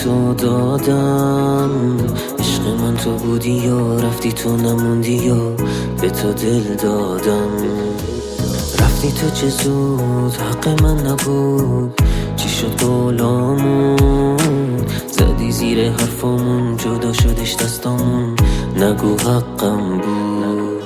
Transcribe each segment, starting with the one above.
تو دادم، عشق من تو بودی یا رفتی تو نموندی یا به تو دل دادم. رفتی تو چه زود، حق من نبود، چی شد قولامون؟ زدی زیر حرفامون، جدا شدش دستامون، نگو حقم بود.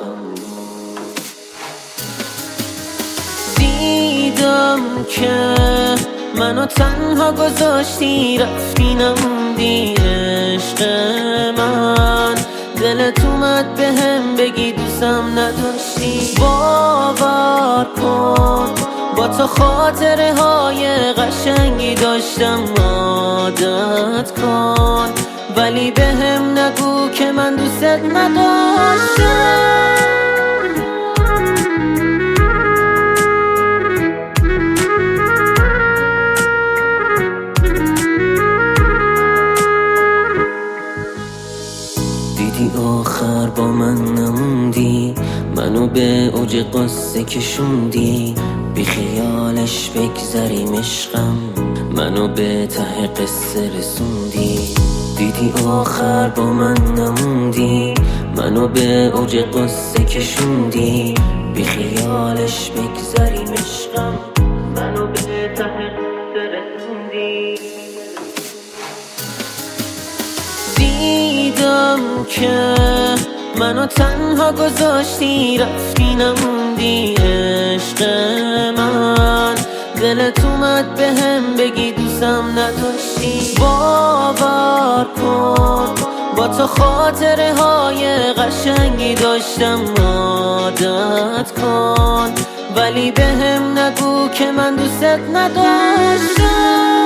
دیدم که منو تنها گذاشتی، رفتی نموندی عشق من. دلت اومد بهم بگی دوستم نداشتی، باور کن با تو خاطره های قشنگی داشتم، عادت کن ولی بهم نگو که من دوست نداشتم. دیدی آخر با من نموندی، منو به اوج قصه کشوندی، بی خیالش بگذریم عشقم، منو به ته قصه رسوندی. دیدی آخر با من نموندی، منو به اوج قصه کشوندی، بی خیالش بگذریم عشقم، منو به ته قصه رسوندی. دیدم که منو تنها گذاشتی، رفتی نموندی عشق من. دلت اومد بهم بگی دوستم نداشتی، باور کن با تو خاطره های قشنگی داشتم، عادت کن ولی بهم نگو که من دوست نداشتم.